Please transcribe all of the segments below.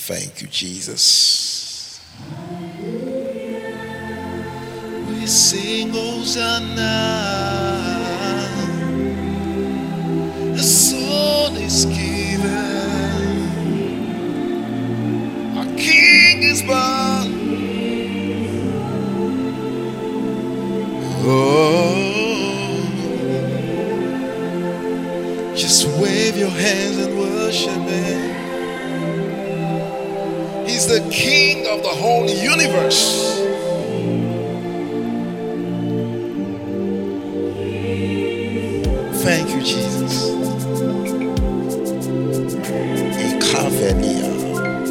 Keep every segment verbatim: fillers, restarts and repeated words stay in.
Thank you, Jesus. We sing Hosanna. A son is given. Our King is born. Oh, just wave your hands and worship Him. He's the King of the whole universe. Thank you, Jesus. Ikavenia.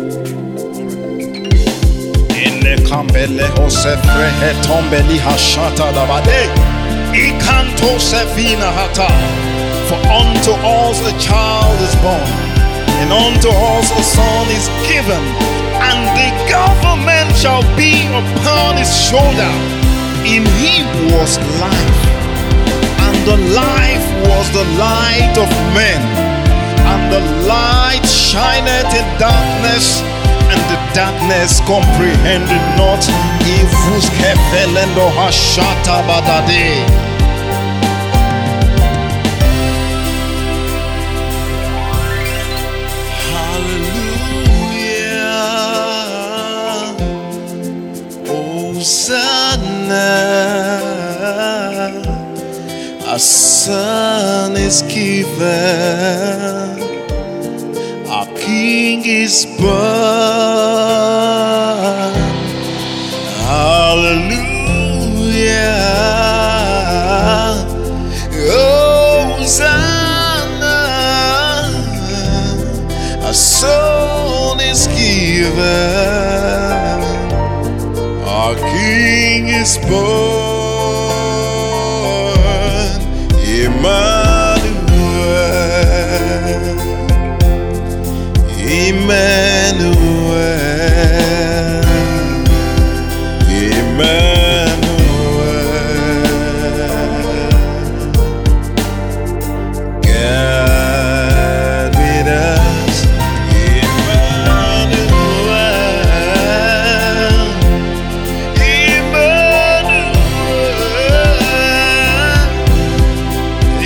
Ine kambele hosefre hetombeli hashata davade. Ikanto sefina hata. For unto us a child is born, and unto us a son is given, and the government shall be upon his shoulder. In him was life, and the life was the light of men. And the light shineth in darkness, and the darkness comprehended not. Ivus kefelendo hashata badade. A son is given, our King is born. Hallelujah. Hosanna. A son is given, our King is born. Emmanuel, Emmanuel, Emmanuel, God with us, Emmanuel, Emmanuel,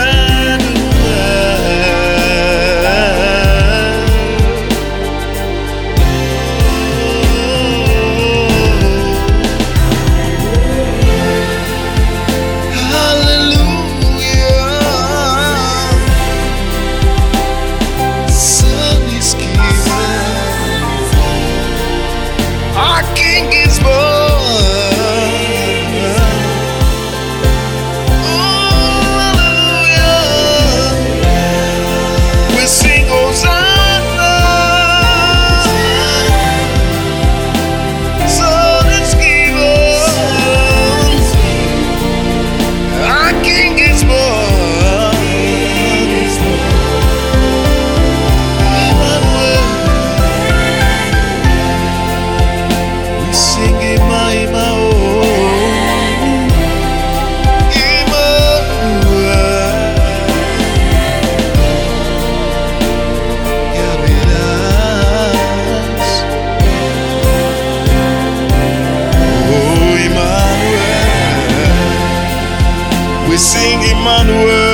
we sing Emmanuel.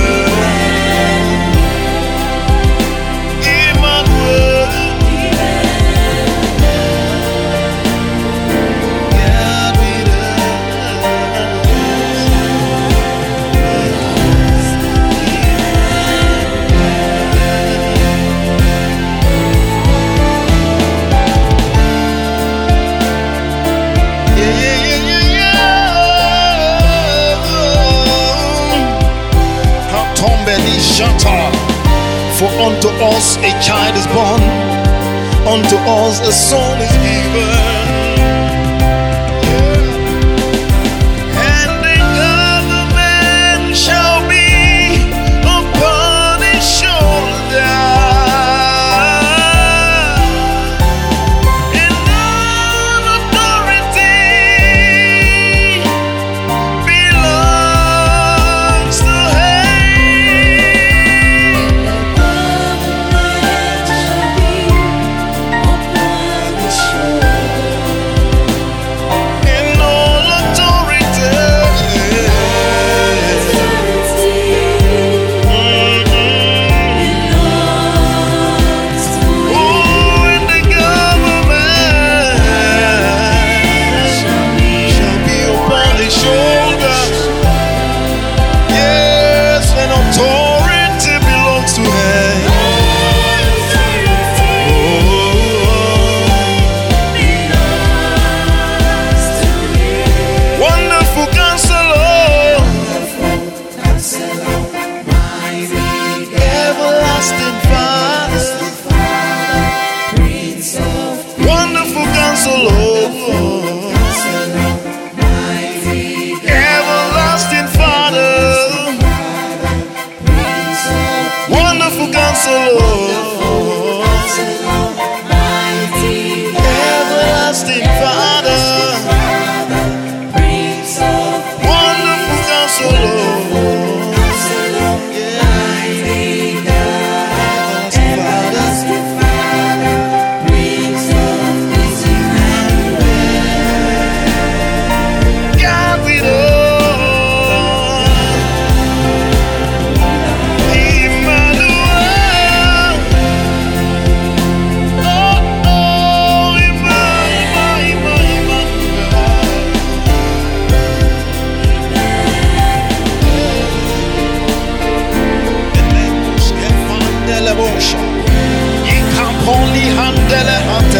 For unto us a child is born, unto us a son is given. Oh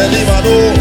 belibado.